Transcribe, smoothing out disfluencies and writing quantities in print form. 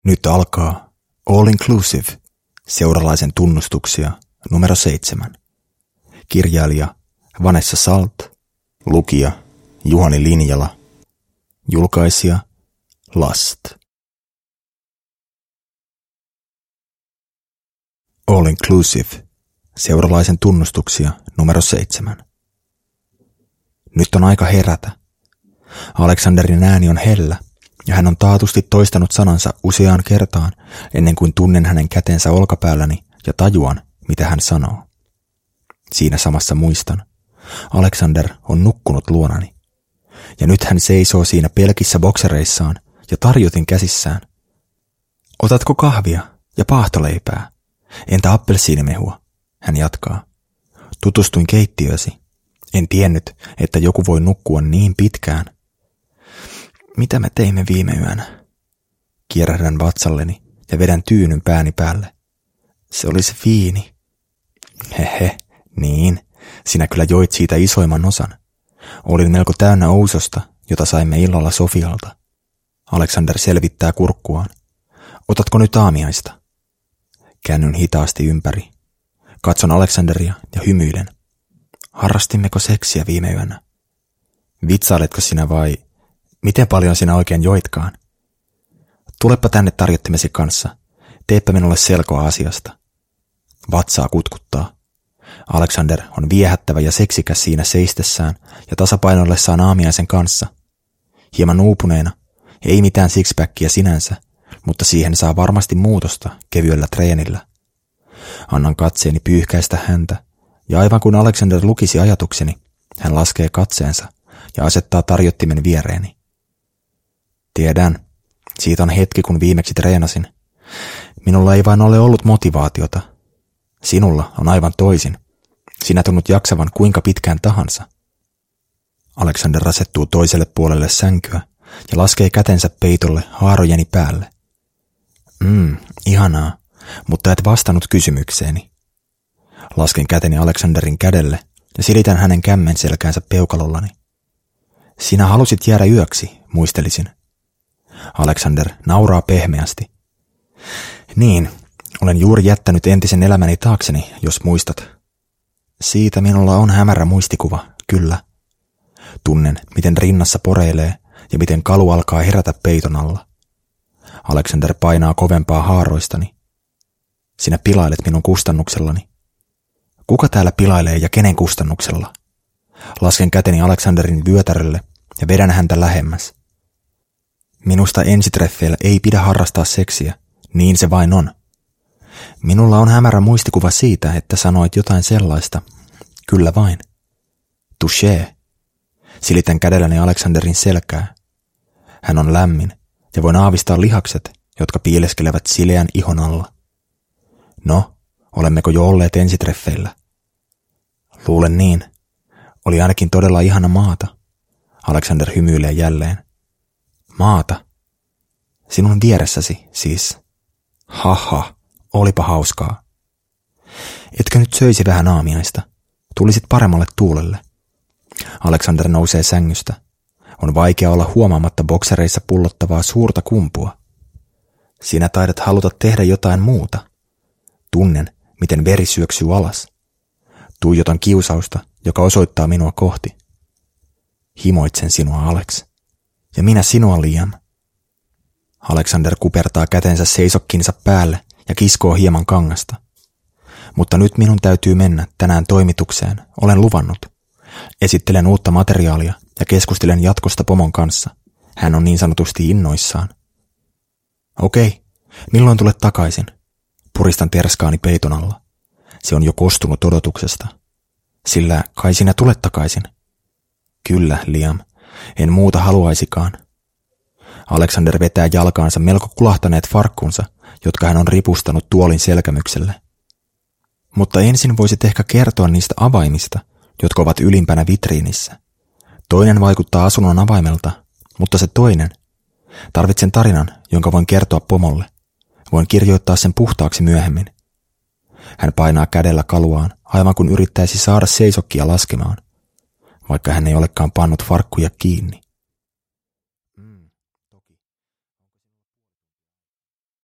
Nyt alkaa All Inclusive, seuralaisen tunnustuksia numero 7. Kirjailija Vanessa Salt, lukija Juhani Linjala, julkaisija Last. All Inclusive, seuralaisen tunnustuksia numero 7. Nyt on aika herätä. Alexanderin ääni on hellä, ja hän on taatusti toistanut sanansa useaan kertaan ennen kuin tunnen hänen kätensä olkapäälläni ja tajuan, mitä hän sanoo. Siinä samassa muistan. Alexander on nukkunut luonani. Ja nyt hän seisoo siinä pelkissä boksereissaan ja tarjotin käsissään. Otatko kahvia ja paahtoleipää? Entä appelsiinimehua? Hän jatkaa. Tutustuin keittiösi. En tiennyt, että joku voi nukkua niin pitkään. Mitä me teimme viime yönä? Kierrähdän vatsalleni ja vedän tyynyn pääni päälle. Se oli se viini. Hehe, niin. Sinä kyllä joit siitä isoimman osan. Olin melko täynnä ousosta, jota saimme illalla Sofialta. Alexander selvittää kurkkuaan. Otatko nyt aamiaista? Käännyn hitaasti ympäri. Katson Alexanderia ja hymyilen. Harrastimmeko seksiä viime yönä? Vitsailetko sinä vai miten paljon sinä oikein joitkaan? Tulepa tänne tarjottimesi kanssa. Teepä minulle selkoa asiasta. Vatsaa kutkuttaa. Alexander on viehättävä ja seksikäs siinä seistessään ja tasapainoillessaan aamiaisen kanssa. Hieman uupuneena, ei mitään sixpackia sinänsä, mutta siihen saa varmasti muutosta kevyellä treenillä. Annan katseeni pyyhkäistä häntä, ja aivan kun Alexander lukisi ajatukseni, hän laskee katseensa ja asettaa tarjottimen viereeni. Tiedän, siitä on hetki kun viimeksi treenasin. Minulla ei vain ole ollut motivaatiota. Sinulla on aivan toisin. Sinä tunnut jaksavan kuinka pitkään tahansa. Alexander asettuu toiselle puolelle sänkyä ja laskee kätensä peitolle haarojeni päälle. Ihanaa, mutta et vastannut kysymykseeni. Lasken käteni Alexanderin kädelle ja silitän hänen kämmen selkäänsä peukalollani. Sinä halusit jäädä yöksi, muistelisin. Alexander nauraa pehmeästi. Niin, olen juuri jättänyt entisen elämäni taakseni, jos muistat. Siitä minulla on hämärä muistikuva, kyllä. Tunnen, miten rinnassa poreilee ja miten kalu alkaa herätä peiton alla. Alexander painaa kovempaa haaroistani. Sinä pilailet minun kustannuksellani. Kuka täällä pilailee ja kenen kustannuksella? Lasken käteni Alexanderin vyötärölle ja vedän häntä lähemmäs. Minusta ensitreffeillä ei pidä harrastaa seksiä, niin se vain on. Minulla on hämärä muistikuva siitä, että sanoit jotain sellaista. Kyllä vain. Touché. Silitän kädelläni Alexanderin selkää. Hän on lämmin ja voin aavistaa lihakset, jotka piileskelevät sileän ihon alla. No, olemmeko jo olleet ensitreffeillä? Luulen niin. Oli ainakin todella ihana maata. Alexander hymyilee jälleen. Maata? Sinun vieressäsi, siis. Haha, olipa hauskaa. Etkö nyt söisi vähän aamiaista? Tulisit paremmalle tuulelle. Alexander nousee sängystä. On vaikea olla huomaamatta boksereissa pullottavaa suurta kumpua. Sinä taidat haluta tehdä jotain muuta. Tunnen, miten veri syöksyy alas. Tuijotan kiusausta, joka osoittaa minua kohti. Himoitsen sinua, Alex. Ja minä sinua, Liam. Alexander kupertaa kätensä seisokkinsa päälle ja kiskoo hieman kangasta. Mutta nyt minun täytyy mennä tänään toimitukseen, olen luvannut. Esittelen uutta materiaalia ja keskustelen jatkosta pomon kanssa. Hän on niin sanotusti innoissaan. Okei, milloin tulet takaisin? Puristan terskaani peiton alla. Se on jo kostunut odotuksesta. Sillä kai sinä tulet takaisin. Kyllä, Liam. En muuta haluaisikaan. Alexander vetää jalkaansa melko kulahtaneet farkkunsa, jotka hän on ripustanut tuolin selkämykselle. Mutta ensin voisit ehkä kertoa niistä avaimista, jotka ovat ylimpänä vitriinissä. Toinen vaikuttaa asunnon avaimelta, mutta se toinen. Tarvitsen tarinan, jonka voin kertoa pomolle. Voin kirjoittaa sen puhtaaksi myöhemmin. Hän painaa kädellä kaluaan, aivan kun yrittäisi saada seisokkia laskemaan, vaikka hän ei olekaan pannut farkkuja kiinni.